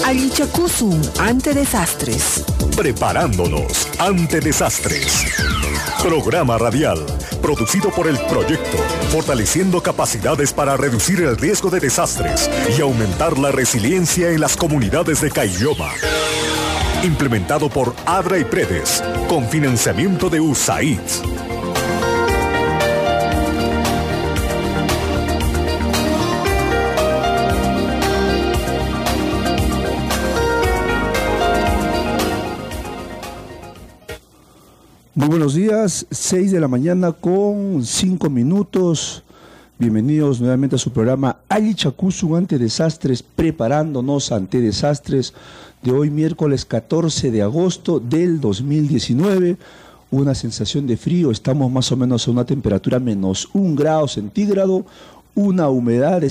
Allichacusu ante desastres. Preparándonos ante desastres. Programa radial producido por el proyecto Fortaleciendo Capacidades para Reducir el Riesgo de Desastres y Aumentar la Resiliencia en las Comunidades de Caylloma. Implementado por ADRA y Predes, con financiamiento de USAID. Muy buenos días, 6 de la mañana con 5 minutos. Bienvenidos nuevamente a su programa Allichacusu ante desastres, preparándonos ante desastres, de hoy miércoles 14 de agosto del 2019. Una sensación de frío, estamos más o menos a una temperatura menos 1 grado centígrado, una humedad de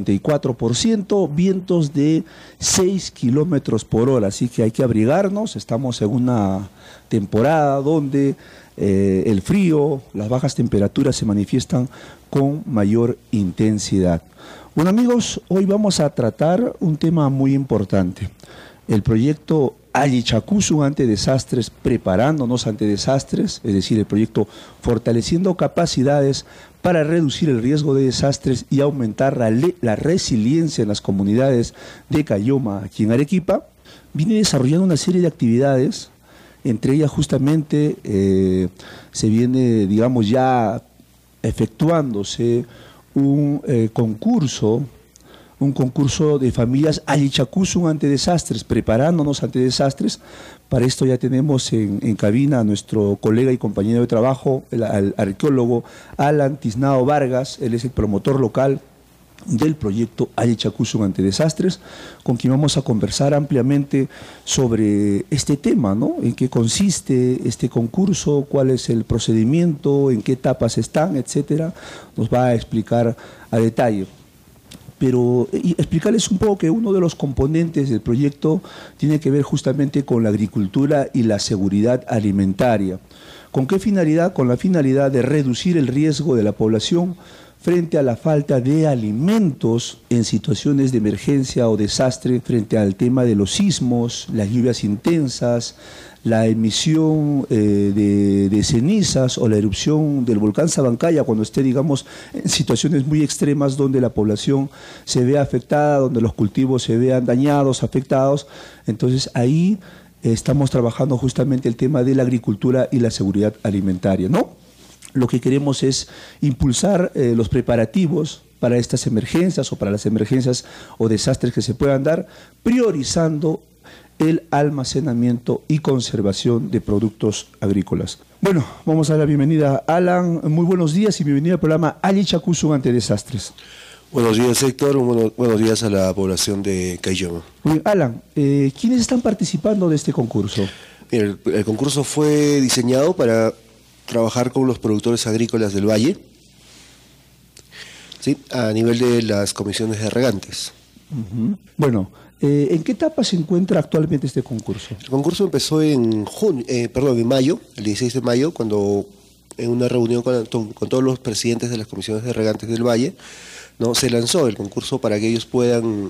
54%, vientos de 6 kilómetros por hora, así que hay que abrigarnos. Estamos en una temporada donde el frío, las bajas temperaturas se manifiestan con mayor intensidad. Bueno amigos, hoy vamos a tratar un tema muy importante, el proyecto Allichacusu ante desastres, preparándonos ante desastres, es decir, el proyecto Fortaleciendo Capacidades para reducir el riesgo de desastres y aumentar la resiliencia en las comunidades de Caylloma, aquí en Arequipa, viene desarrollando una serie de actividades. Entre ellas justamente se viene, digamos, ya efectuándose un concurso de familias Allichacusu ante desastres, preparándonos ante desastres. Para esto ya tenemos en cabina a nuestro colega y compañero de trabajo, el arqueólogo Alan Tiznado Vargas. Él es el promotor local del proyecto Allichacusu ante desastres, con quien vamos a conversar ampliamente sobre este tema, ¿no? En qué consiste este concurso, cuál es el procedimiento, en qué etapas están, etcétera. Nos va a explicar a detalle. Pero explicarles un poco que uno de los componentes del proyecto tiene que ver justamente con la agricultura y la seguridad alimentaria. ¿Con qué finalidad? Con la finalidad de reducir el riesgo de la población frente a la falta de alimentos en situaciones de emergencia o desastre, frente al tema de los sismos, las lluvias intensas, la emisión de cenizas o la erupción del volcán Sabancaya, cuando esté, digamos, en situaciones muy extremas donde la población se vea afectada, donde los cultivos se vean dañados, afectados. Entonces ahí estamos trabajando justamente el tema de la agricultura y la seguridad alimentaria, ¿no? Lo que queremos es impulsar los preparativos para estas emergencias o para las emergencias o desastres que se puedan dar, priorizando el almacenamiento y conservación de productos agrícolas. Bueno, vamos a dar la bienvenida a Alan. Muy buenos días y bienvenido al programa Allichacusu ante desastres. Buenos días, Héctor. Buenos días a la población de Caylloma. Alan, ¿quiénes están participando de este concurso? Mira, el concurso fue diseñado para trabajar con los productores agrícolas del Valle, ¿sí?, a nivel de las comisiones de regantes. Bueno, ¿en qué etapa se encuentra actualmente este concurso? El concurso empezó en mayo, el 16 de mayo, cuando en una reunión con todos los presidentes de las comisiones de regantes del Valle, ¿no?, se lanzó el concurso para que ellos puedan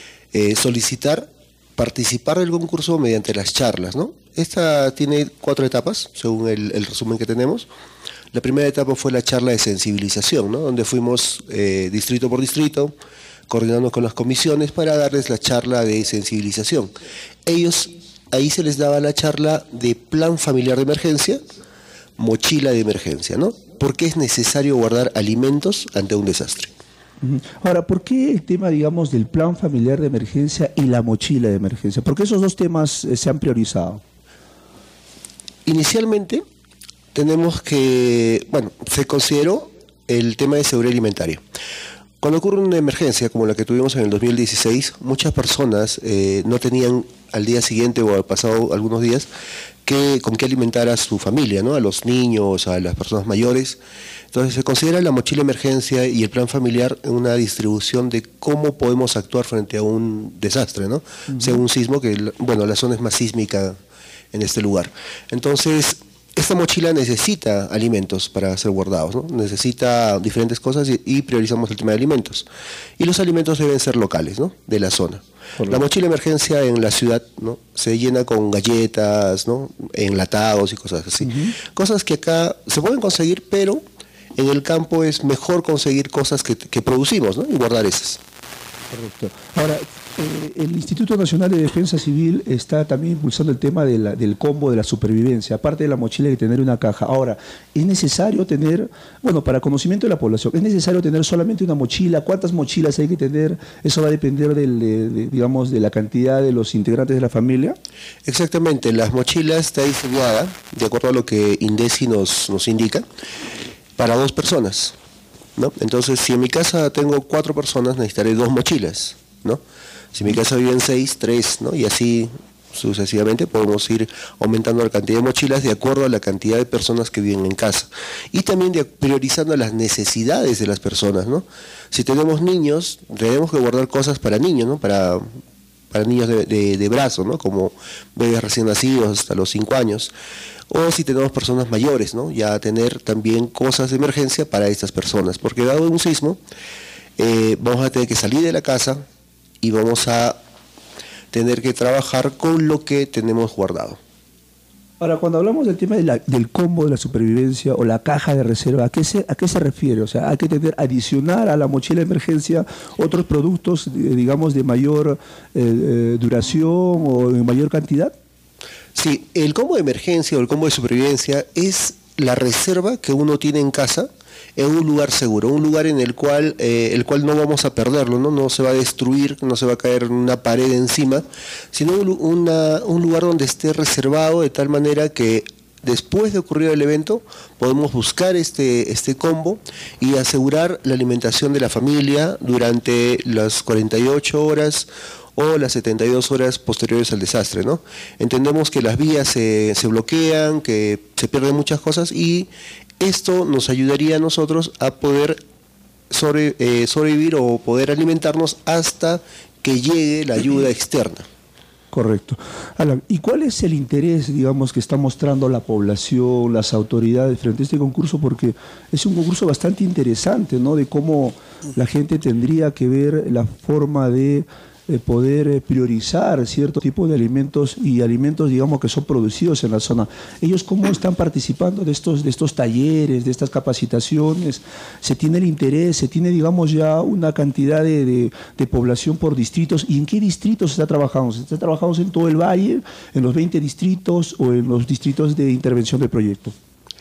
participar del concurso mediante las charlas, ¿no? Esta tiene 4 etapas, según el resumen que tenemos. La primera etapa fue la charla de sensibilización, ¿no?, donde fuimos distrito por distrito, coordinando con las comisiones para darles la charla de sensibilización. Ellos, ahí se les daba la charla de plan familiar de emergencia, mochila de emergencia, ¿no? ¿Por qué es necesario guardar alimentos ante un desastre? Ahora, ¿por qué el tema, digamos, del plan familiar de emergencia y la mochila de emergencia? ¿Por qué esos dos temas se han priorizado? Inicialmente tenemos que, se consideró el tema de seguridad alimentaria. Cuando ocurre una emergencia como la que tuvimos en el 2016, muchas personas no tenían al día siguiente o al pasado algunos días con qué alimentar a su familia, ¿no?, a los niños, a las personas mayores. Entonces se considera la mochila de emergencia y el plan familiar una distribución de cómo podemos actuar frente a un desastre, ¿no? Sea un sismo, que la zona es más sísmica en este lugar. Entonces, esta mochila necesita alimentos para ser guardados, ¿no? Necesita diferentes cosas y priorizamos el tema de alimentos. Y los alimentos deben ser locales, ¿no? De la zona. La mochila de emergencia en la ciudad, ¿no? Se llena con galletas, ¿no? Enlatados y cosas así. Cosas que acá se pueden conseguir, pero en el campo es mejor conseguir cosas que producimos, ¿no? Y guardar esas. Correcto. Ahora, el Instituto Nacional de Defensa Civil está también impulsando el tema del combo de la supervivencia. Aparte de la mochila hay que tener una caja. Ahora, ¿es necesario tener, bueno, para conocimiento de la población, es necesario tener solamente una mochila? ¿Cuántas mochilas hay que tener? ¿Eso va a depender digamos, de la cantidad de los integrantes de la familia? Exactamente. Las mochilas está diseñada, de acuerdo a lo que INDECI nos indica, para 2 personas, ¿no? Entonces, si en mi casa tengo 4 personas, necesitaré 2 mochilas, ¿no? Si en mi casa viven 6, 3, ¿no? Y así sucesivamente podemos ir aumentando la cantidad de mochilas de acuerdo a la cantidad de personas que viven en casa. Y también priorizando las necesidades de las personas, ¿no? Si tenemos niños, tenemos que guardar cosas para niños, ¿no? Para niños de brazo, ¿no? Como bebés recién nacidos hasta los 5 años. O si tenemos personas mayores, ¿no? Ya tener también cosas de emergencia para estas personas. Porque dado un sismo, vamos a tener que salir de la casa y vamos a tener que trabajar con lo que tenemos guardado. Ahora, cuando hablamos del tema del combo de la supervivencia o la caja de reserva, ¿a qué se refiere? O sea, ¿hay que tener adicionar a la mochila de emergencia otros productos, digamos, de mayor duración o en mayor cantidad? Sí, el combo de emergencia o el combo de supervivencia es la reserva que uno tiene en casa en un lugar seguro, un lugar en el cual no vamos a perderlo, no se va a destruir, no se va a caer una pared encima, sino un lugar donde esté reservado de tal manera que después de ocurrir el evento podemos buscar este combo y asegurar la alimentación de la familia durante las 48 horas o las 72 horas posteriores al desastre, ¿no? Entendemos que las vías se bloquean, que se pierden muchas cosas y esto nos ayudaría a nosotros a poder sobrevivir o poder alimentarnos hasta que llegue la ayuda externa. Correcto. Alan, ¿y cuál es el interés, digamos, que está mostrando la población, las autoridades frente a este concurso? Porque es un concurso bastante interesante, ¿no? De cómo la gente tendría que ver la forma de poder priorizar cierto tipo de alimentos y alimentos, digamos, que son producidos en la zona. ¿Ellos cómo están participando de estos talleres, de estas capacitaciones? ¿Se tiene el interés? ¿Se tiene, digamos, ya una cantidad de población por distritos? ¿Y en qué distritos se está trabajando? ¿Se está trabajando en todo el valle, en los 20 distritos o en los distritos de intervención del proyecto?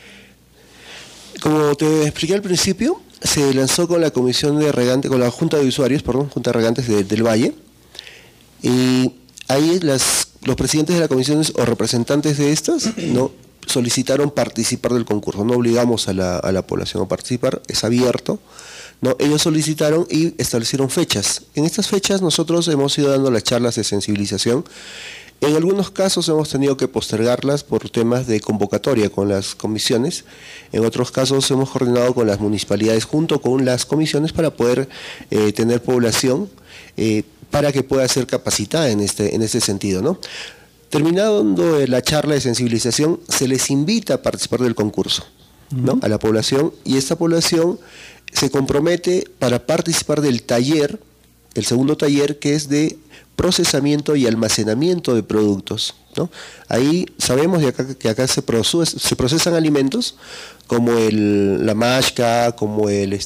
Como te expliqué al principio, se lanzó con la comisión de regantes, con la Junta de Usuarios, Junta de Regantes del Valle. Y ahí los presidentes de las comisiones o representantes de estas, ¿no?, solicitaron participar del concurso. No obligamos a la población a participar, es abierto, ¿no? Ellos solicitaron y establecieron fechas. En estas fechas nosotros hemos ido dando las charlas de sensibilización. En algunos casos hemos tenido que postergarlas por temas de convocatoria con las comisiones. En otros casos hemos coordinado con las municipalidades junto con las comisiones para poder tener población para que pueda ser capacitada en este sentido, ¿no? Terminando la charla de sensibilización, se les invita a participar del concurso, ¿no?, a la población, y esta población se compromete para participar del taller, el segundo taller, que es de procesamiento y almacenamiento de productos, ¿no? Ahí sabemos que acá se procesan alimentos como la mashka, como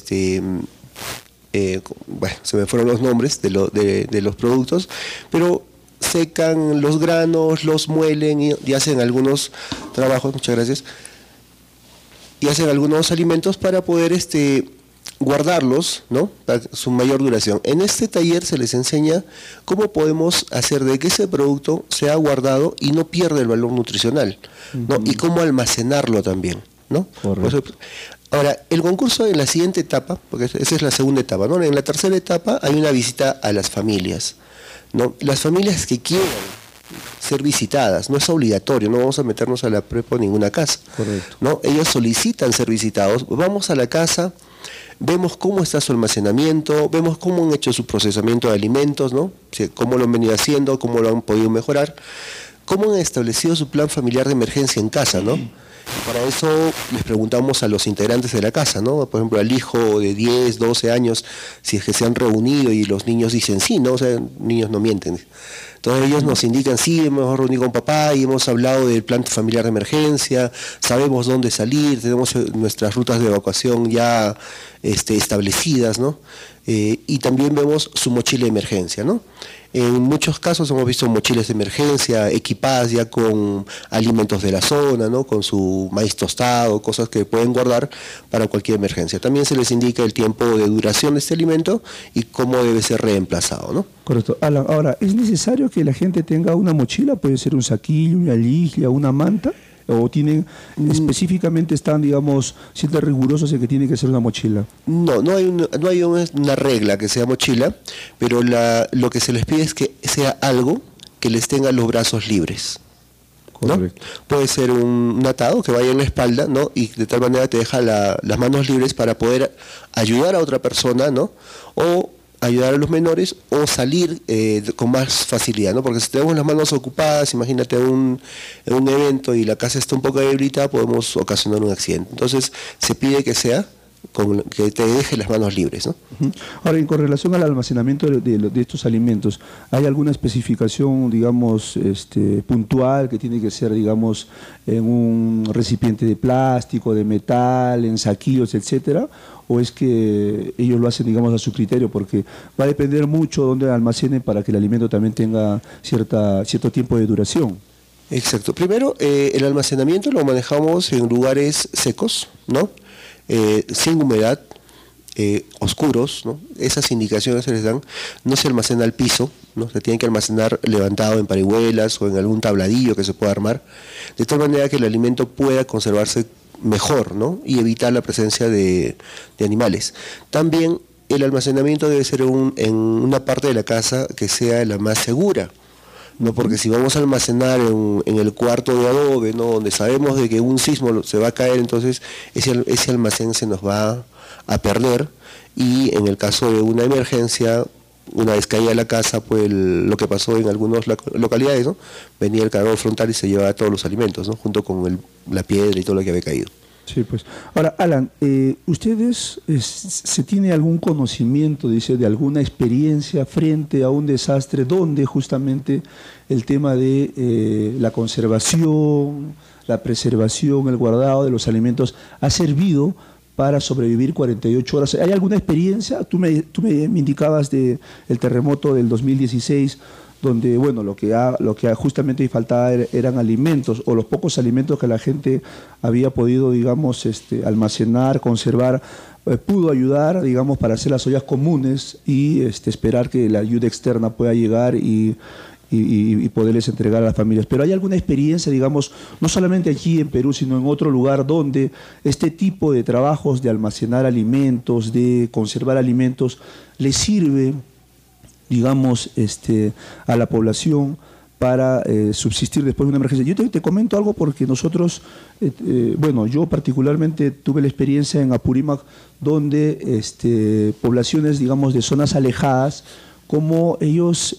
bueno, se me fueron los nombres de los productos, pero secan los granos, los muelen y hacen algunos trabajos, muchas gracias, y hacen algunos alimentos para poder guardarlos, ¿no?, para su mayor duración. En este taller se les enseña cómo podemos hacer de que ese producto sea guardado y no pierda el valor nutricional, ¿no?, y cómo almacenarlo también, ¿no? Ahora, el concurso en la siguiente etapa, porque esa es la segunda etapa, ¿no? En la tercera etapa hay una visita a las familias, ¿no? Las familias que quieran ser visitadas, no es obligatorio, no vamos a meternos a la prepo en ninguna casa. Correcto. ¿No? Ellos solicitan ser visitados, vamos a la casa, vemos cómo está su almacenamiento, vemos cómo han hecho su procesamiento de alimentos, ¿no?, cómo lo han venido haciendo, cómo lo han podido mejorar, cómo han establecido su plan familiar de emergencia en casa, ¿no? Para eso les preguntamos a los integrantes de la casa, ¿no? Por ejemplo, al hijo de 10, 12 años, si es que se han reunido y los niños dicen sí, ¿no? O sea, niños no mienten. Entonces ellos nos indican, sí, hemos reunido con papá y hemos hablado del plan familiar de emergencia, sabemos dónde salir, tenemos nuestras rutas de evacuación ya establecidas, ¿no? Y también vemos su mochila de emergencia, ¿no? En muchos casos hemos visto mochilas de emergencia equipadas ya con alimentos de la zona, ¿no? Con su maíz tostado, cosas que pueden guardar para cualquier emergencia. También se les indica el tiempo de duración de este alimento y cómo debe ser reemplazado, ¿no? Correcto. Alan, ahora, ¿es necesario que la gente tenga una mochila? ¿Puede ser un saquillo, una ligia, una manta? ¿O tienen, específicamente están, digamos, siendo rigurosos en que tiene que ser una mochila? No hay una regla que sea mochila, pero lo que se les pide es que sea algo que les tenga los brazos libres, ¿no? Correcto. Puede ser un atado que vaya en la espalda, ¿no? Y de tal manera te deja las manos libres para poder ayudar a otra persona, ¿no? O ayudar a los menores o salir con más facilidad, ¿no? Porque si tenemos las manos ocupadas, imagínate en un evento y la casa está un poco debilitada, podemos ocasionar un accidente. Entonces se pide que sea que te deje las manos libres, ¿no? Ahora, con relación al almacenamiento de estos alimentos, ¿hay alguna especificación, digamos, puntual que tiene que ser, digamos, en un recipiente de plástico, de metal, en saquillos, etcétera? ¿O es que ellos lo hacen, digamos, a su criterio? Porque va a depender mucho de dónde almacenen para que el alimento también tenga cierto tiempo de duración. Exacto. Primero, el almacenamiento lo manejamos en lugares secos, ¿no? Sin humedad, oscuros, ¿no? Esas indicaciones se les dan. No se almacena al piso, ¿no? Se tiene que almacenar levantado en parihuelas o en algún tabladillo que se pueda armar, de tal manera que el alimento pueda conservarse mejor, ¿no? Y evitar la presencia de animales. También el almacenamiento debe ser en una parte de la casa que sea la más segura, ¿no? Porque si vamos a almacenar en el cuarto de adobe, ¿no? Donde sabemos de que un sismo se va a caer, entonces ese almacén se nos va a perder, y en el caso de una emergencia, una vez caída la casa, pues lo que pasó en algunas localidades, ¿no? Venía el cargador frontal y se llevaba todos los alimentos, ¿no? Junto con la piedra y todo lo que había caído. Sí, pues. Ahora, Alan, ¿ustedes se tiene algún conocimiento, dice, de alguna experiencia frente a un desastre donde justamente el tema de la conservación, la preservación, el guardado de los alimentos ha servido para sobrevivir 48 horas? ¿Hay alguna experiencia? Tú me indicabas del terremoto del 2016, donde, bueno, lo que justamente faltaba eran alimentos, o los pocos alimentos que la gente había podido, digamos, almacenar, conservar, pudo ayudar, digamos, para hacer las ollas comunes y esperar que la ayuda externa pueda llegar y poderles entregar a las familias. Pero ¿hay alguna experiencia, digamos, no solamente aquí en Perú, sino en otro lugar donde este tipo de trabajos de almacenar alimentos, de conservar alimentos, les sirve, digamos, a la población para subsistir después de una emergencia? Yo te comento algo porque nosotros, bueno, yo particularmente tuve la experiencia en Apurímac, donde poblaciones, digamos, de zonas alejadas, como ellos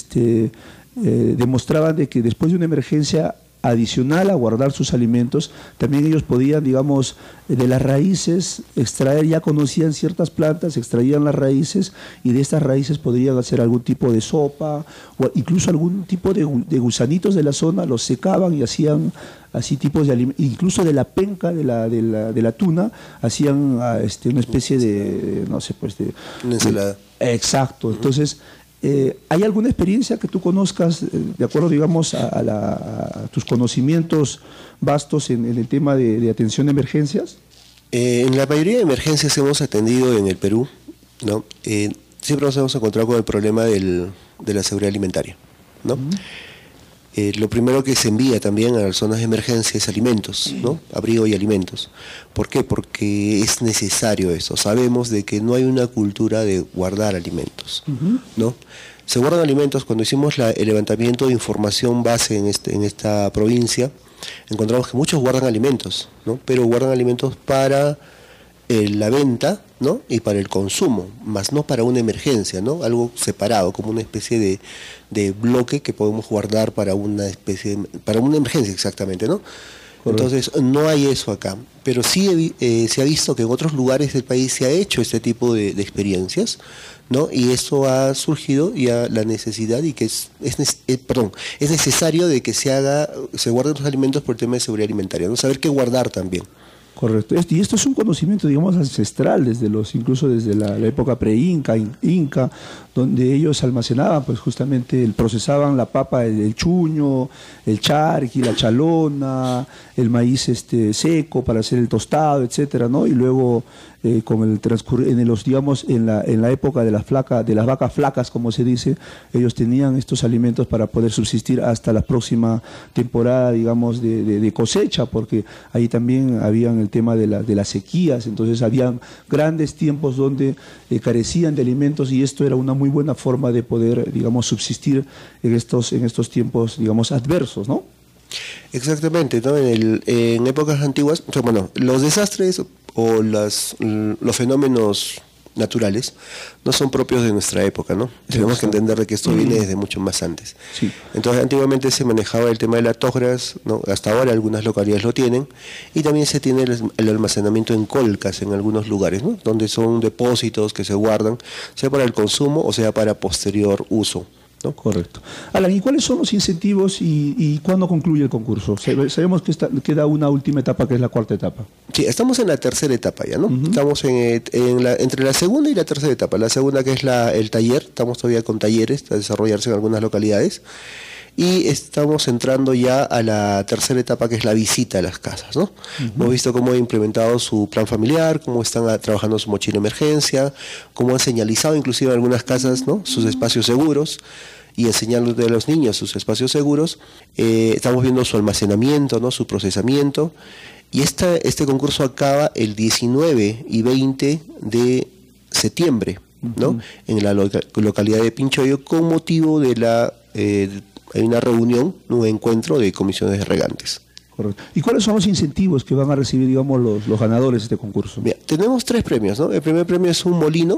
demostraban de que después de una emergencia, adicional a guardar sus alimentos, también ellos podían, digamos, de las raíces extraer, ya conocían ciertas plantas, extraían las raíces y de estas raíces podrían hacer algún tipo de sopa o incluso algún tipo de gusanitos de la zona, los secaban y hacían así tipos de alimentos, incluso de la penca de la tuna, hacían una especie de, no sé, pues de... Una ensalada. Exacto, entonces... ¿hay alguna experiencia que tú conozcas, de acuerdo, digamos, a tus conocimientos vastos en el tema de atención a emergencias? En la mayoría de emergencias que hemos atendido en el Perú, ¿no? Siempre nos hemos encontrado con el problema de la seguridad alimentaria, ¿no? Lo primero que se envía también a las zonas de emergencia es alimentos, ¿no? Abrigo y alimentos. ¿Por qué? Porque es necesario eso. Sabemos de que no hay una cultura de guardar alimentos, ¿no? Se guardan alimentos. Cuando hicimos el levantamiento de información base en esta provincia, encontramos que muchos guardan alimentos, ¿no? Pero guardan alimentos para la venta, ¿no? Y para el consumo, más no para una emergencia, ¿no? Algo separado, como una especie de bloque que podemos guardar para una emergencia exactamente, ¿no? Entonces, no hay eso acá. Pero sí se ha visto que en otros lugares del país se ha hecho este tipo de experiencias, ¿no? Y eso ha surgido ya la necesidad y que es necesario de que se guarden los alimentos por el tema de seguridad alimentaria, ¿no? Saber qué guardar también. Correcto. Y esto es un conocimiento, digamos, ancestral, incluso desde la época pre-inca, inca, donde ellos almacenaban, pues justamente procesaban la papa, el chuño, el charqui, la chalona, el maíz seco para hacer el tostado, etcétera, ¿no? Y luego con el transcurrir en la época de las vacas flacas, como se dice, ellos tenían estos alimentos para poder subsistir hasta la próxima temporada, digamos, de cosecha, porque ahí también habían el tema de las sequías, entonces habían grandes tiempos donde carecían de alimentos y esto era una muy buena forma de poder, digamos, subsistir en estos tiempos, digamos, adversos, ¿no? Exactamente, ¿no? En épocas antiguas, bueno, los desastres o los fenómenos naturales no son propios de nuestra época, ¿no? Tenemos que entender de que esto viene desde mucho más antes. Sí. Entonces, antiguamente se manejaba el tema de las togras, ¿no? Hasta ahora algunas localidades lo tienen, y también se tiene el almacenamiento en colcas en algunos lugares, ¿no? Donde son depósitos que se guardan, sea para el consumo o sea para posterior uso, ¿no? Correcto. Alan, ¿y cuáles son los incentivos y cuándo concluye el concurso? Sabemos que queda una última etapa, que es la cuarta etapa. Sí, estamos en la tercera etapa ya, ¿no? Estamos entre la segunda y la tercera etapa. La segunda, que es el taller, estamos todavía con talleres a desarrollarse en algunas localidades. Y estamos entrando ya a la tercera etapa, que es la visita a las casas, ¿no? Hemos visto cómo ha implementado su plan familiar, cómo están trabajando su mochila de emergencia, cómo han señalizado inclusive en algunas casas, ¿no?, sus espacios seguros, y enseñándole a los niños sus espacios seguros. Estamos viendo su almacenamiento, ¿no?, su procesamiento. Y este concurso acaba el 19 y 20 de septiembre, ¿no?, en la localidad de Pinchoyo, con motivo de hay una reunión, un encuentro de comisiones de regantes. Correcto. ¿Y cuáles son los incentivos que van a recibir, digamos, los ganadores de este concurso? Mira, tenemos 3 premios, ¿no? El primer premio es un molino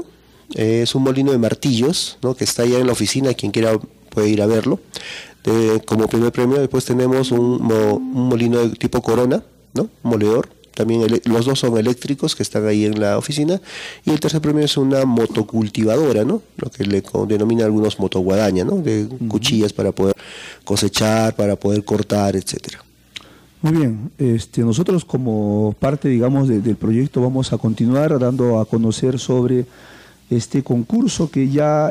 de martillos, ¿no?, que está allá en la oficina, quien quiera puede ir a verlo. Como primer premio. Después tenemos un molino de tipo Corona, ¿no?, moledor. También los dos son eléctricos, que están ahí en la oficina. Y el tercer premio es una motocultivadora, ¿no?, lo que le denominan algunos motoguadaña, ¿no?, de cuchillas para poder cosechar, para poder cortar, etcétera. Muy bien, nosotros como parte, digamos, del proyecto vamos a continuar dando a conocer sobre este concurso que ya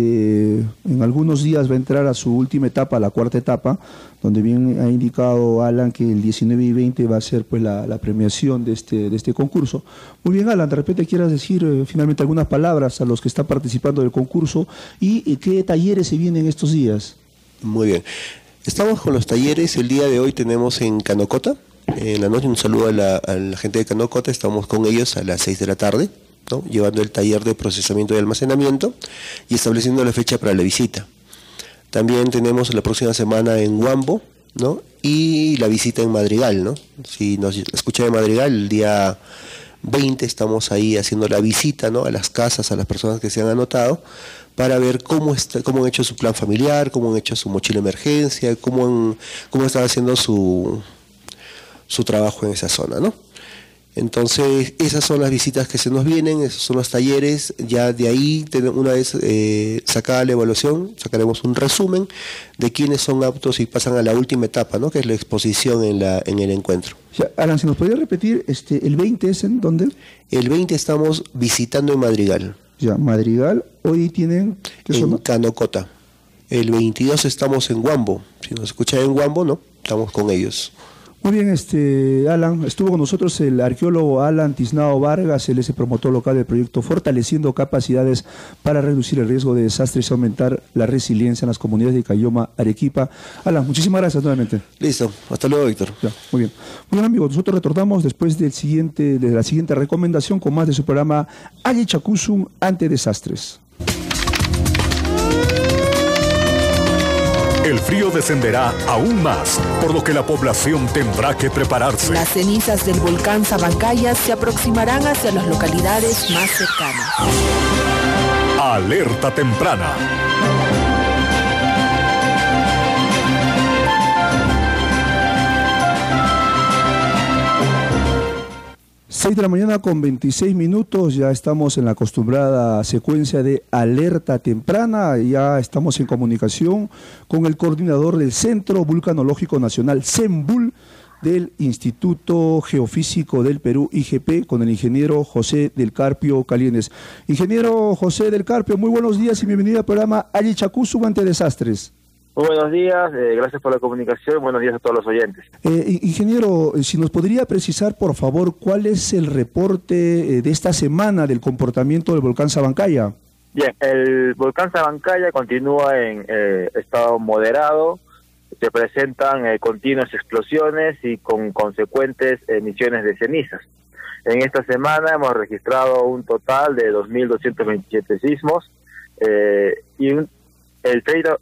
en algunos días va a entrar a su última etapa, la cuarta etapa, donde bien ha indicado Alan que el 19 y 20 va a ser pues la premiación de este concurso. Muy bien, Alan, de repente quieras decir finalmente algunas palabras a los que están participando del concurso y qué talleres se vienen estos días. Muy bien, estamos con los talleres. El día de hoy tenemos en Canocota, en la noche, un saludo a la gente de Canocota. Estamos con ellos a las 6 de la tarde, ¿no?, llevando el taller de procesamiento y almacenamiento y estableciendo la fecha para la visita. También tenemos la próxima semana en Huambo, ¿no?, y la visita en Madrigal, ¿no? Si nos escucha de Madrigal, el día 20 estamos ahí haciendo la visita, ¿no?, a las casas, a las personas que se han anotado, para ver cómo han hecho su plan familiar, cómo han hecho su mochila de emergencia, cómo están haciendo su trabajo en esa zona, ¿no? Entonces, esas son las visitas que se nos vienen, esos son los talleres. Ya de ahí, una vez sacada la evaluación, sacaremos un resumen de quiénes son aptos y pasan a la última etapa, ¿no?, que es la exposición en el encuentro. Ya, Alan, si nos podría repetir, ¿el 20 es en dónde? El 20 estamos visitando en Madrigal. Ya, Madrigal, hoy tienen... En Canocota. El 22 estamos en Huambo. Si nos escuchan en Huambo, ¿no?, estamos con ellos. Muy bien, Alan, estuvo con nosotros el arqueólogo Alan Tiznao Vargas, él es el promotor local del proyecto Fortaleciendo Capacidades para Reducir el Riesgo de Desastres y Aumentar la Resiliencia en las Comunidades de Cayoma, Arequipa. Alan, muchísimas gracias nuevamente. Listo, hasta luego, Víctor. Ya, muy bien. Muy bien, amigos, nosotros retornamos después de la siguiente recomendación con más de su programa Alli Chakusum ante desastres. El frío descenderá aún más, por lo que la población tendrá que prepararse. Las cenizas del volcán Sabancayas se aproximarán hacia las localidades más cercanas. Alerta temprana. 6 de la mañana con 26 minutos, ya estamos en la acostumbrada secuencia de alerta temprana, ya estamos en comunicación con el coordinador del Centro Vulcanológico Nacional, CENVUL, del Instituto Geofísico del Perú, IGP, con el ingeniero José del Carpio Calienes. Ingeniero José del Carpio, muy buenos días y bienvenido al programa Allichacusu ante desastres. Muy buenos días, gracias por la comunicación, buenos días a todos los oyentes. Ingeniero, si nos podría precisar, por favor, cuál es el reporte de esta semana del comportamiento del volcán Sabancaya. Bien, el volcán Sabancaya continúa en estado moderado, se presentan continuas explosiones y con consecuentes emisiones de cenizas. En esta semana hemos registrado un total de 2.227 sismos y el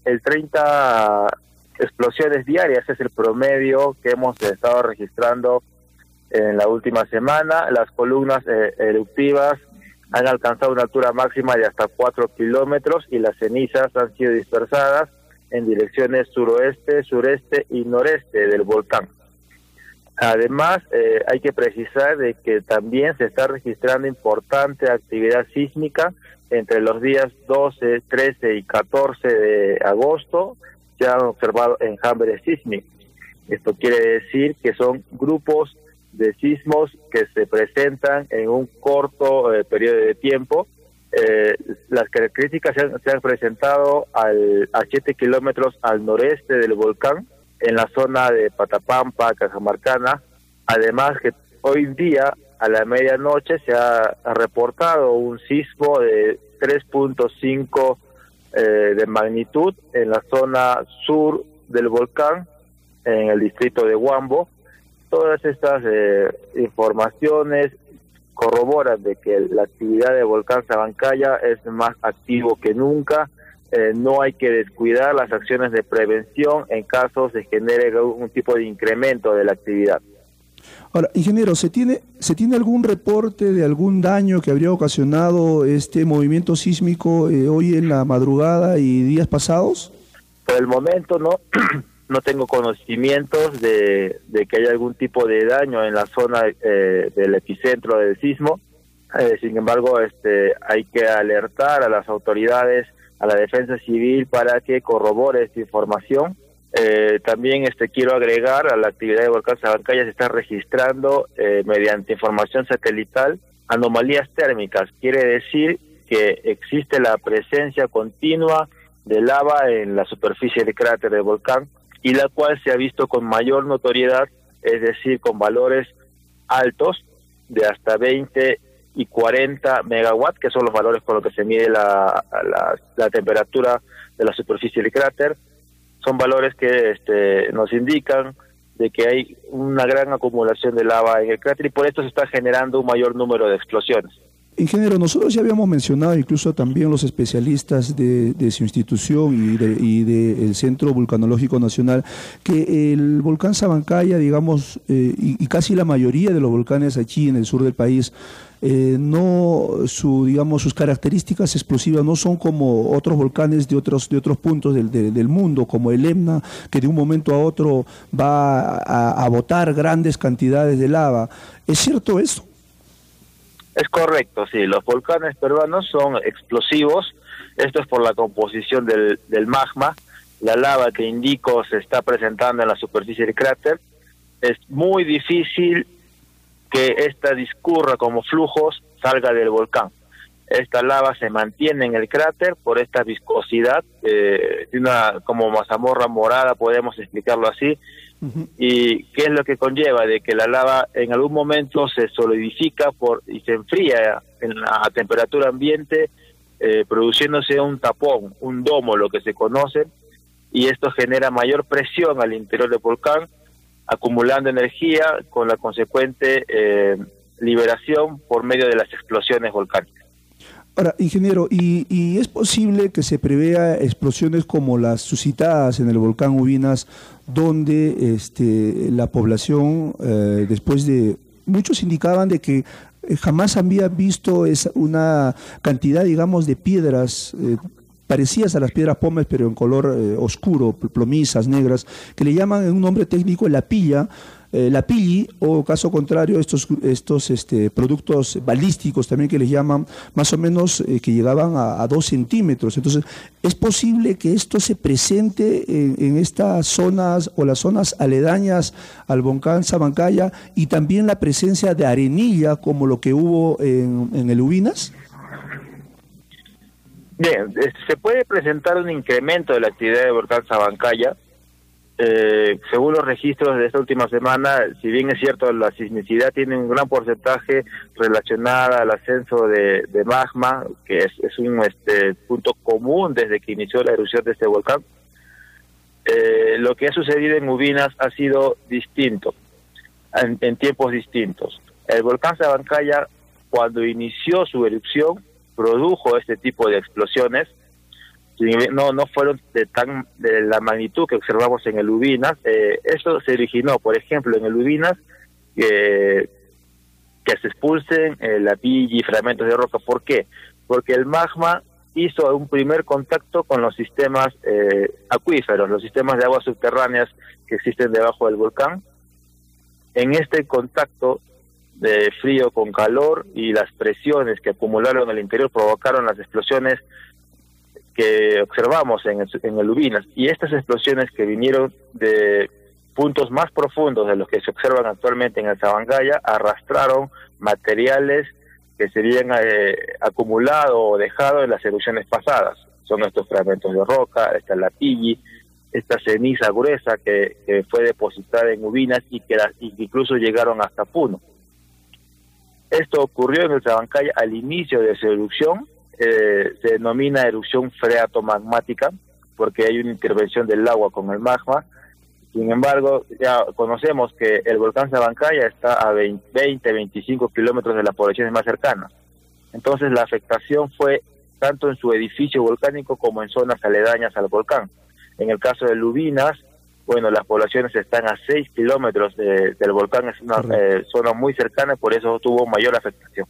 30 explosiones diarias es el promedio que hemos estado registrando en la última semana. Las columnas eruptivas han alcanzado una altura máxima de hasta 4 kilómetros y las cenizas han sido dispersadas en direcciones suroeste, sureste y noreste del volcán. Además, hay que precisar de que también se está registrando importante actividad sísmica entre los días 12, 13 y 14 de agosto. Se han observado enjambres sísmicos. Esto quiere decir que son grupos de sismos que se presentan en un corto periodo de tiempo. Las características se han presentado a 7 kilómetros al noreste del volcán, en la zona de Patapampa, Cajamarcana. Además que hoy día, a la medianoche, se ha reportado un sismo de 3.5 de magnitud en la zona sur del volcán, en el distrito de Huambo. Todas estas informaciones corroboran de que la actividad del volcán Sabancaya es más activo que nunca. No hay que descuidar las acciones de prevención en caso se genere un tipo de incremento de la actividad. Ahora, ingeniero, ¿se tiene algún reporte de algún daño que habría ocasionado este movimiento sísmico hoy en la madrugada y días pasados? Por el momento no tengo conocimientos de que haya algún tipo de daño en la zona del epicentro del sismo. Sin embargo, hay que alertar a las autoridades, a la defensa civil, para que corrobore esta información. También quiero agregar a la actividad de volcán Sabancaya se está registrando mediante información satelital anomalías térmicas. Quiere decir que existe la presencia continua de lava en la superficie del cráter del volcán, y la cual se ha visto con mayor notoriedad, es decir, con valores altos de hasta 20 y 40 megawatts, que son los valores con los que se mide la temperatura de la superficie del cráter. Son valores que nos indican de que hay una gran acumulación de lava en el cráter y por esto se está generando un mayor número de explosiones. Ingeniero, nosotros ya habíamos mencionado, incluso también los especialistas de su institución y del Centro Vulcanológico Nacional, que el volcán Sabancaya, digamos, y casi la mayoría de los volcanes aquí en el sur del país, sus características explosivas no son como otros volcanes de otros puntos del mundo, como el Etna, que de un momento a otro va a botar grandes cantidades de lava. ¿Es cierto eso? Es correcto, sí. Los volcanes peruanos son explosivos. Esto es por la composición del magma. La lava que indico se está presentando en la superficie del cráter. Es muy difícil que esta discurra como flujos, salga del volcán. Esta lava se mantiene en el cráter por esta viscosidad, como mazamorra morada, podemos explicarlo así. ¿Y qué es lo que conlleva? De que la lava en algún momento se solidifica y se enfría a temperatura ambiente, produciéndose un tapón, un domo, lo que se conoce, y esto genera mayor presión al interior del volcán, acumulando energía con la consecuente liberación por medio de las explosiones volcánicas. Ahora, ingeniero, ¿y es posible que se prevea explosiones como las suscitadas en el volcán Ubinas, donde la población, después de... Muchos indicaban de que jamás habían visto una cantidad, digamos, de piedras parecidas a las piedras pómez, pero en color oscuro, plomizas, negras, que le llaman en un nombre técnico la pilli, o caso contrario, estos productos balísticos también que les llaman, más o menos que llegaban a 2 centímetros. Entonces, ¿es posible que esto se presente en estas zonas o las zonas aledañas al volcán Sabancaya, y también la presencia de arenilla como lo que hubo en el Ubinas? Bien, se puede presentar un incremento de la actividad del volcán Sabancaya. Según los registros de esta última semana, si bien es cierto la sismicidad tiene un gran porcentaje relacionada al ascenso de magma, que es un punto común desde que inició la erupción de este volcán, lo que ha sucedido en Ubinas ha sido distinto, en tiempos distintos. El volcán Sabancaya, cuando inició su erupción, produjo este tipo de explosiones. No fueron de la magnitud que observamos en el Ubinas. Esto se originó, por ejemplo, en el Ubinas, que se expulsen la pilli y fragmentos de roca. ¿Por qué? Porque el magma hizo un primer contacto con los sistemas acuíferos, los sistemas de aguas subterráneas que existen debajo del volcán. En este contacto de frío con calor y las presiones que acumularon en el interior provocaron las explosiones que observamos en el Ubinas, y estas explosiones que vinieron de puntos más profundos de los que se observan actualmente en el Sabancaya arrastraron materiales que se habían acumulado o dejado en las erupciones pasadas. Son estos fragmentos de roca, esta es la pilli, esta ceniza gruesa que fue depositada en Ubinas y que incluso llegaron hasta Puno. Esto ocurrió en el Sabancaya al inicio de su erupción. Se denomina erupción freatomagmática porque hay una intervención del agua con el magma. Sin embargo, ya conocemos que el volcán Sabancaya está a 20-25 kilómetros de las poblaciones más cercanas. Entonces la afectación fue tanto en su edificio volcánico como en zonas aledañas al volcán. En el caso de Ubinas, bueno, las poblaciones están a 6 kilómetros del volcán, es una zona muy cercana, por eso tuvo mayor afectación.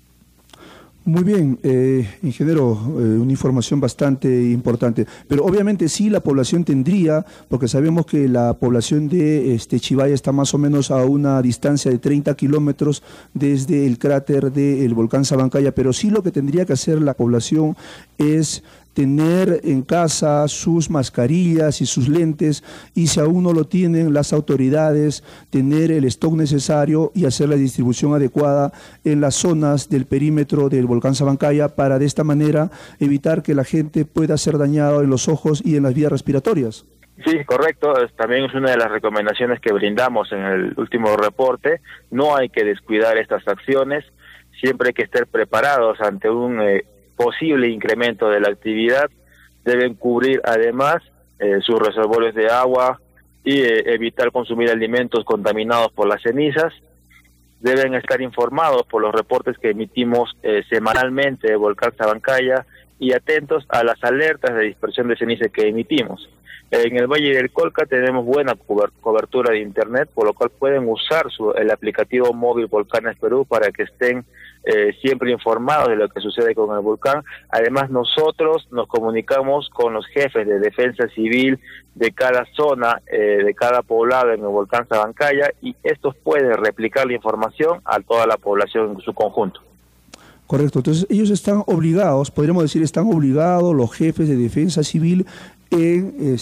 Muy bien, ingeniero, una información bastante importante. Pero obviamente sí la población tendría, porque sabemos que la población de Chivaya está más o menos a una distancia de 30 kilómetros desde el cráter del volcán Sabancaya, pero sí lo que tendría que hacer la población es tener en casa sus mascarillas y sus lentes, y si aún no lo tienen las autoridades, tener el stock necesario y hacer la distribución adecuada en las zonas del perímetro del volcán Sabancaya para de esta manera evitar que la gente pueda ser dañada en los ojos y en las vías respiratorias. Sí, correcto. También es una de las recomendaciones que brindamos en el último reporte. No hay que descuidar estas acciones, siempre hay que estar preparados ante un posible incremento de la actividad. Deben cubrir además sus reservorios de agua y evitar consumir alimentos contaminados por las cenizas. Deben estar informados por los reportes que emitimos semanalmente de Volcán Sabancaya y atentos a las alertas de dispersión de ceniza que emitimos. En el Valle del Colca tenemos buena cobertura de internet, por lo cual pueden usar el aplicativo móvil Volcanes Perú para que estén siempre informados de lo que sucede con el volcán. Además, nosotros nos comunicamos con los jefes de defensa civil de cada zona, de cada poblado en el volcán Sabancaya, y estos pueden replicar la información a toda la población en su conjunto. Correcto, entonces ellos están obligados, podríamos decir, están obligados los jefes de defensa civil en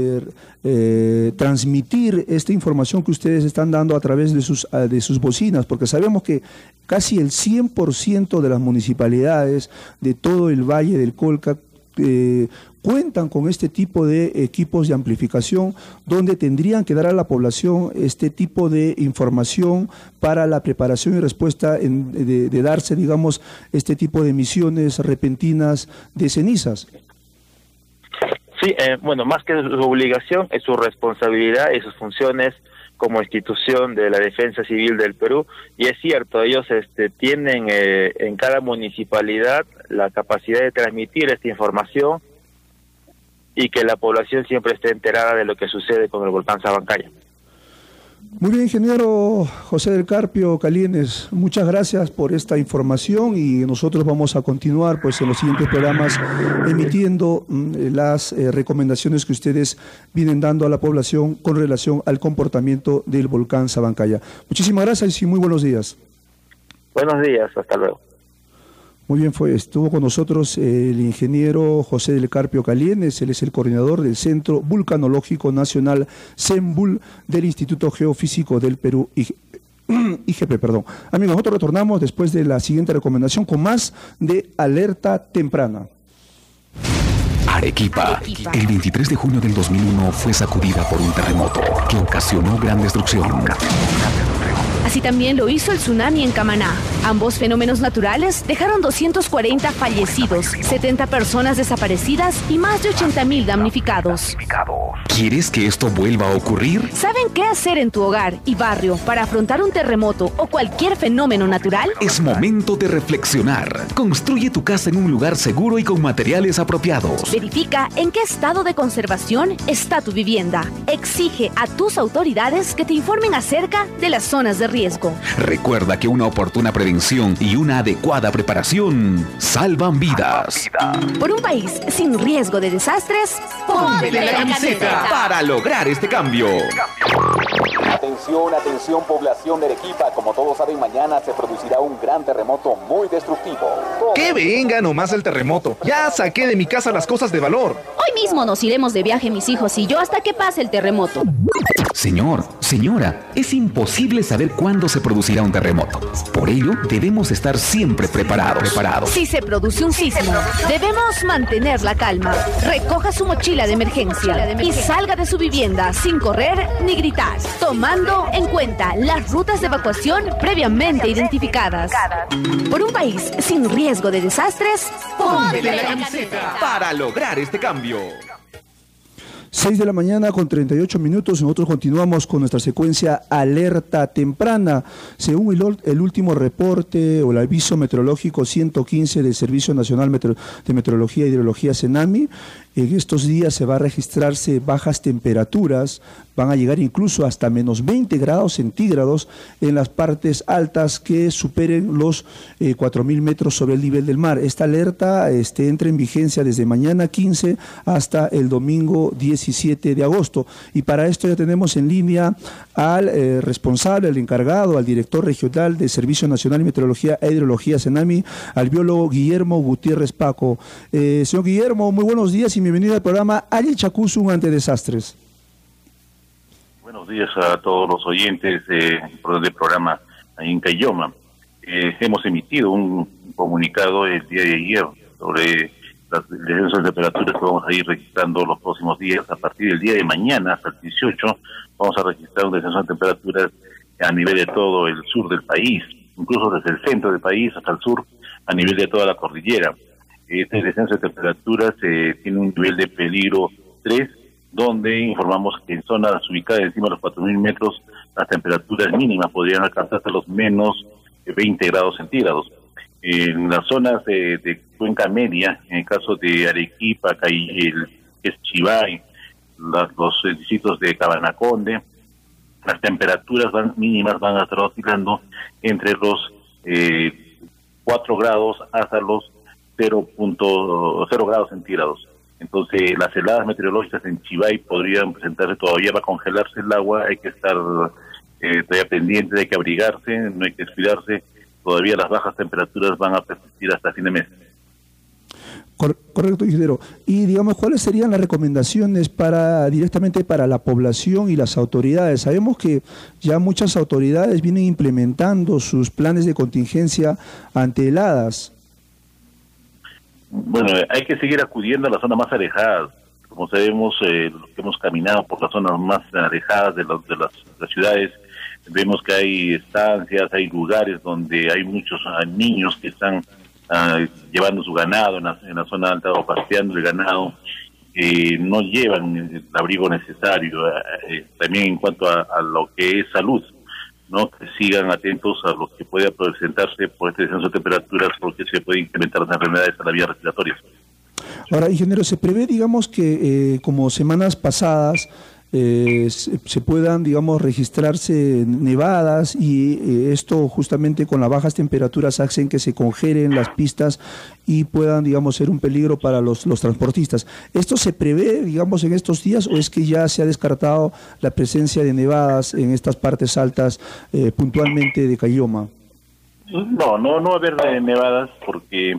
transmitir esta información que ustedes están dando a través de sus bocinas, porque sabemos que casi el 100% de las municipalidades de todo el Valle del Colca cuentan con este tipo de equipos de amplificación, donde tendrían que dar a la población este tipo de información para la preparación y respuesta de darse, digamos, este tipo de emisiones repentinas de cenizas. Sí, bueno, más que su obligación, es su responsabilidad y sus funciones como institución de la defensa civil del Perú, y es cierto, ellos tienen en cada municipalidad la capacidad de transmitir esta información y que la población siempre esté enterada de lo que sucede con el volcán Sabancaya. Muy bien, ingeniero José del Carpio Calienes, muchas gracias por esta información y nosotros vamos a continuar pues en los siguientes programas emitiendo las recomendaciones que ustedes vienen dando a la población con relación al comportamiento del volcán Sabancaya. Muchísimas gracias y muy buenos días. Buenos días, hasta luego. Muy bien, estuvo con nosotros el ingeniero José del Carpio Calienes, él es el coordinador del Centro Vulcanológico Nacional CENVUL del Instituto Geofísico del Perú, IGP, perdón. Amigos, nosotros retornamos después de la siguiente recomendación con más de Alerta Temprana. Arequipa. El 23 de junio del 2001 fue sacudida por un terremoto que ocasionó gran destrucción. Así también lo hizo el tsunami en Camaná. Ambos fenómenos naturales dejaron 240 fallecidos, 70 personas desaparecidas y más de 80.000 damnificados. ¿Quieres que esto vuelva a ocurrir? ¿Saben qué hacer en tu hogar y barrio para afrontar un terremoto o cualquier fenómeno natural? Es momento de reflexionar. Construye tu casa en un lugar seguro y con materiales apropiados. Verifica en qué estado de conservación está tu vivienda. Exige a tus autoridades que te informen acerca de las zonas de riesgo. Recuerda que una oportuna prevención y una adecuada preparación salvan vidas. Por un país sin riesgo de desastres, ponte la camiseta para lograr este cambio. Atención, atención, población de Arequipa. Como todos saben, mañana se producirá un gran terremoto muy destructivo. ¡Que venga nomás el terremoto! Ya saqué de mi casa las cosas de valor. Hoy mismo nos iremos de viaje mis hijos y yo hasta que pase el terremoto. Señor, señora, es imposible saber cuándo se producirá un terremoto. Por ello, debemos estar siempre preparados. Si se produce un sismo, debemos mantener la calma. Recoja su mochila de emergencia y salga de su vivienda sin correr ni gritar, tomando en cuenta las rutas de evacuación previamente identificadas. Por un país sin riesgo de desastres, ponte la camiseta para lograr este cambio. 6 de la mañana con 38 minutos, nosotros continuamos con nuestra secuencia Alerta Temprana. Según el último reporte o el aviso meteorológico 115 del Servicio Nacional de Meteorología y Hidrología CENAMI, en estos días se va a registrarse bajas temperaturas, van a llegar incluso hasta menos 20 grados centígrados en las partes altas que superen los 4.000 metros sobre el nivel del mar. Esta alerta entra en vigencia desde mañana 15 hasta el domingo 17 de agosto. Y para esto ya tenemos en línea al responsable, al encargado, al director regional del Servicio Nacional de Meteorología e Hidrología CENAMI, al biólogo Guillermo Gutiérrez Paco. Señor Guillermo, muy buenos días y bienvenido al programa Ayachacusun ante desastres. Buenos días a todos los oyentes del programa en Cayoma. Hemos emitido un comunicado el día de ayer sobre las descensos de temperaturas que vamos a ir registrando los próximos días. A partir del día de mañana hasta el 18 vamos a registrar un descenso de temperaturas a nivel de todo el sur del país, incluso desde el centro del país hasta el sur, a nivel de toda la cordillera. Este descenso de temperaturas tiene un nivel de peligro 3, donde informamos que en zonas ubicadas encima de los 4.000 metros las temperaturas mínimas podrían alcanzar hasta los menos 20 grados centígrados. En las zonas de cuenca media, en el caso de Arequipa, Chivay, los distritos de Cabanaconde, las temperaturas mínimas van a estar oscilando entre los 4 grados hasta los 0.0 grados centígrados. Entonces, las heladas meteorológicas en Chivay podrían presentarse, todavía va a congelarse el agua, hay que estar todavía pendiente, hay que abrigarse, no hay que descuidarse, todavía las bajas temperaturas van a persistir hasta fin de mes. Correcto, ingeniero. Y digamos, ¿cuáles serían las recomendaciones directamente para la población y las autoridades? Sabemos que ya muchas autoridades vienen implementando sus planes de contingencia ante heladas. Bueno, hay que seguir acudiendo a las zonas más alejadas. Como sabemos, los que hemos caminado por las zonas más alejadas de las ciudades, vemos que hay estancias, hay lugares donde hay muchos niños que están llevando su ganado en la zona alta o paseando el ganado, no llevan el abrigo necesario. También en cuanto a lo que es salud, ¿no? Que sigan atentos a lo que pueda presentarse por este descenso de temperaturas, porque se puede incrementar las enfermedades a la vía respiratoria. Ahora, ingeniero, se prevé, digamos, que como semanas pasadas, se puedan, digamos, registrarse nevadas y esto justamente con las bajas temperaturas hacen que se congelen las pistas y puedan, digamos, ser un peligro para los transportistas. ¿Esto se prevé, digamos, en estos días o es que ya se ha descartado la presencia de nevadas en estas partes altas puntualmente de Caylloma? No va a haber nevadas porque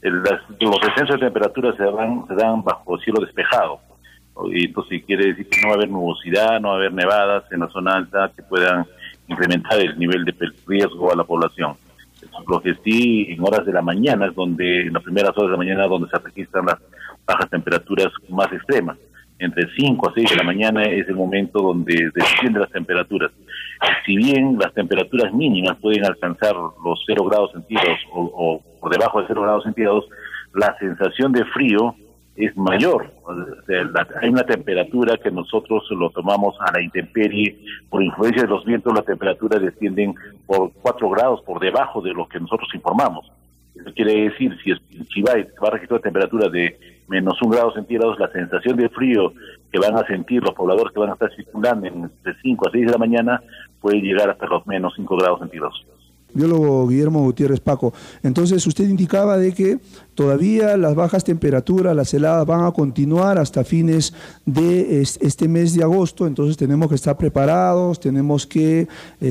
los descensos de temperatura se dan bajo cielo despejado. Y entonces quiere decir que no va a haber nubosidad, no va a haber nevadas en la zona alta que puedan incrementar el nivel de riesgo a la población. Lo que sí, en horas de la mañana, en las primeras horas de la mañana, donde se registran las bajas temperaturas más extremas. Entre 5 a 6 de la mañana es el momento donde descienden las temperaturas. Si bien las temperaturas mínimas pueden alcanzar los 0 grados centígrados o por debajo de 0 grados centígrados, la sensación de frío es mayor. O sea, hay una temperatura que nosotros lo tomamos a la intemperie. Por influencia de los vientos, las temperaturas descienden por 4 grados por debajo de lo que nosotros informamos. Eso quiere decir, si en Chivay va a registrar temperatura de menos 1 grado centígrados, la sensación de frío que van a sentir los pobladores que van a estar circulando entre 5 a 6 de la mañana puede llegar hasta los menos 5 grados centígrados. Biólogo Guillermo Gutiérrez Paco, entonces usted indicaba de que todavía las bajas temperaturas, las heladas van a continuar hasta fines de este mes de agosto, entonces tenemos que estar preparados, tenemos que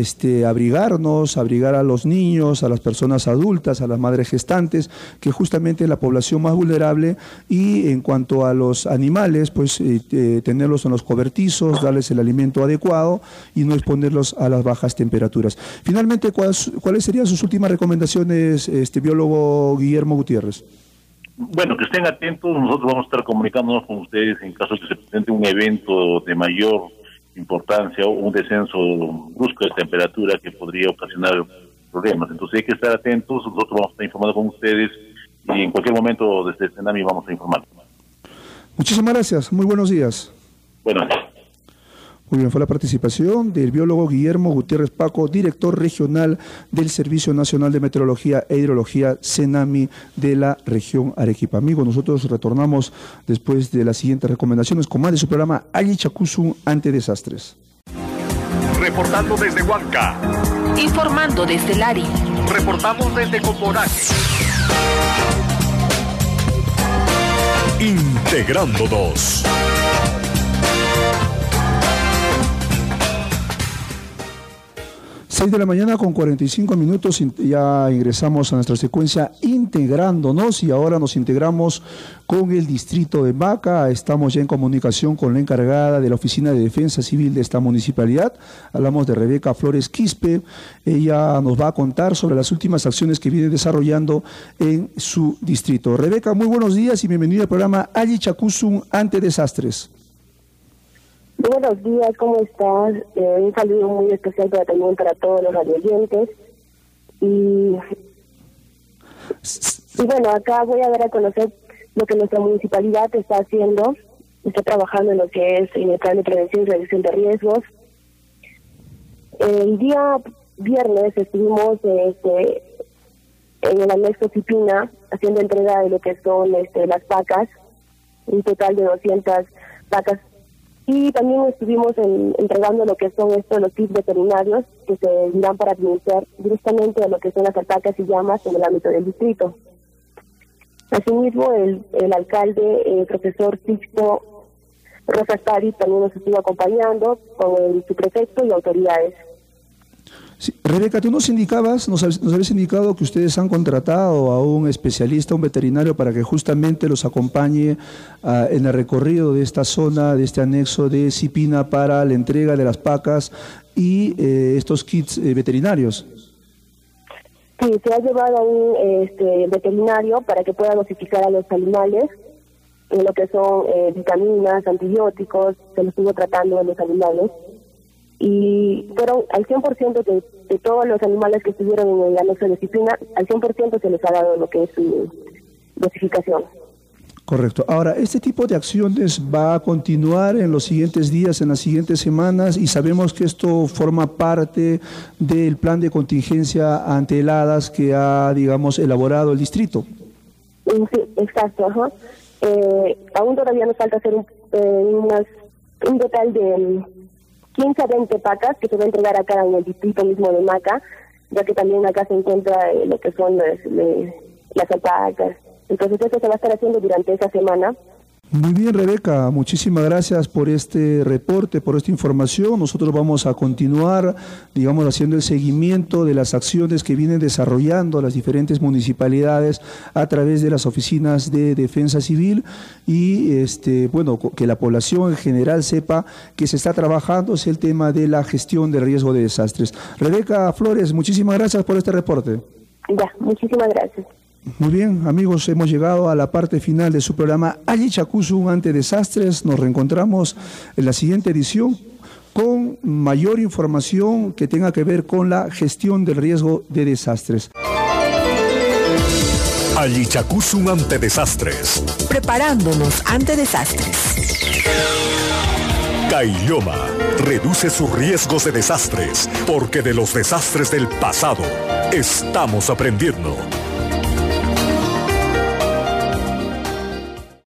abrigarnos, abrigar a los niños, a las personas adultas, a las madres gestantes, que justamente es la población más vulnerable, y en cuanto a los animales, pues tenerlos en los cobertizos, darles el alimento adecuado y no exponerlos a las bajas temperaturas. Finalmente, ¿cuáles serían sus últimas recomendaciones, biólogo Guillermo Gutiérrez? Bueno, que estén atentos, nosotros vamos a estar comunicándonos con ustedes en caso de que se presente un evento de mayor importancia o un descenso brusco de temperatura que podría ocasionar problemas. Entonces hay que estar atentos, nosotros vamos a estar informando con ustedes y en cualquier momento desde el Senami vamos a informar. Muchísimas gracias, muy buenos días. Buenos días. Muy bien, fue la participación del biólogo Guillermo Gutiérrez Paco, director regional del Servicio Nacional de Meteorología e Hidrología, Senami, de la región Arequipa. Amigos, nosotros retornamos después de las siguientes recomendaciones con más de su programa Alli Chacusu ante desastres. Reportando desde Huanca. Informando desde Lari. Reportamos desde Coponache. Integrándonos. 6 de la mañana con 45 minutos, ya ingresamos a nuestra secuencia integrándonos y ahora nos integramos con el distrito de Maca. Estamos ya en comunicación con la encargada de la Oficina de Defensa Civil de esta municipalidad. Hablamos de Rebeca Flores Quispe. Ella nos va a contar sobre las últimas acciones que viene desarrollando en su distrito. Rebeca, muy buenos días y bienvenida al programa Alli Chacusu ante desastres. Buenos días, ¿cómo estás? Un saludo muy especial también para todos los radioyentes. Y bueno, acá voy a dar a conocer lo que nuestra municipalidad está haciendo. Está trabajando en lo que es en el plan de prevención y reducción de riesgos. El día viernes estuvimos en el anexo Cipina haciendo entrega de lo que son las vacas, un total de 200 vacas. Y también estuvimos entregando lo que son los kits veterinarios que se dirán para administrar directamente a lo que son las alpacas y llamas en el ámbito del distrito. Asimismo, el alcalde, el profesor Sixto Rosas París, también nos estuvo acompañando con el subprefecto y autoridades. Sí. Rebeca, tú nos habías indicado que ustedes han contratado a un especialista, un veterinario, para que justamente los acompañe en el recorrido de esta zona, de este anexo de Cipina, para la entrega de las vacas y estos kits veterinarios. Sí, se ha llevado a un veterinario para que pueda dosificar a los animales en lo que son vitaminas, antibióticos, se los estuvo tratando a los animales. Y fueron al 100% de todos los animales que estuvieron en el anexo de Cipina, al 100% se les ha dado lo que es su dosificación. Correcto. Ahora, ¿este tipo de acciones va a continuar en los siguientes días, en las siguientes semanas? Y sabemos que esto forma parte del plan de contingencia ante heladas que ha, digamos, elaborado el distrito. Sí, exacto. Ajá. Aún todavía nos falta hacer unas un total de 15 a 20 pacas que se va a entregar acá en el distrito mismo de Maca, ya que también acá se encuentra lo que son las alpacas. Entonces esto se va a estar haciendo durante esa semana. Muy bien, Rebeca, muchísimas gracias por este reporte, por esta información. Nosotros vamos a continuar, digamos, haciendo el seguimiento de las acciones que vienen desarrollando las diferentes municipalidades a través de las oficinas de defensa civil y, bueno, que la población en general sepa que se está trabajando es el tema de la gestión del riesgo de desastres. Rebeca Flores, muchísimas gracias por este reporte. Ya, muchísimas gracias. Muy bien, amigos, hemos llegado a la parte final de su programa Allichacusu ante desastres. Nos reencontramos en la siguiente edición con mayor información que tenga que ver con la gestión del riesgo de desastres. Allichacusu ante desastres. Preparándonos ante desastres. Caylloma reduce sus riesgos de desastres porque de los desastres del pasado estamos aprendiendo.